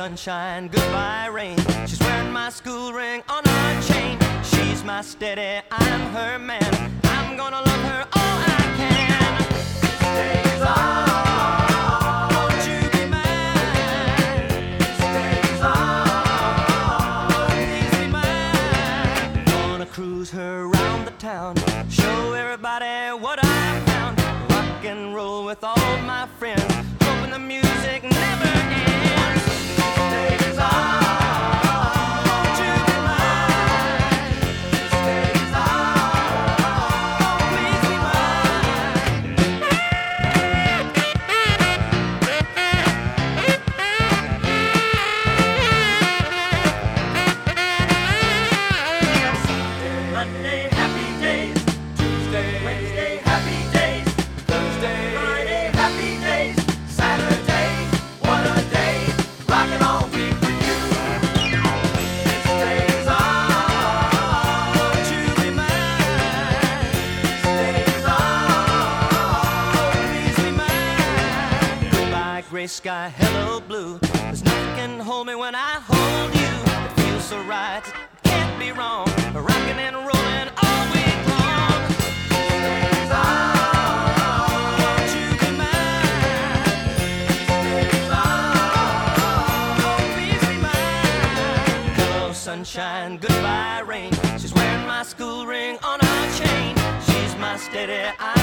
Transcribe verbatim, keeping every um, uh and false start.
sunshine, goodbye rain. She's wearing my school ring on her chain. She's my steady, I'm her man. I'm gonna love her all I can. Days on, won't you be mine? Days on, please be mine. Gonna cruise her around the town, show everybody what I found. Rock and roll with all my friends, hoping the music never ends. Days on, won't you be mine? Days on, please be mine. Monday, happy days. Tuesday, Wednesday, happy days. Thursday, Friday, happy days. Saturday, what a day. Rockin' all week with you. Days on, won't you be mine? Days on, please be mine. Goodbye, gray sky, hello, blue. There's nothing can hold me when I hold you. It feels so right, it can't be wrong. Rockin' and rollin' all week long. Days on, won't you be mine? Days on, please be mine. Hello, sunshine, goodbye rain. She's wearing my school ring on her chain. She's my steady eye.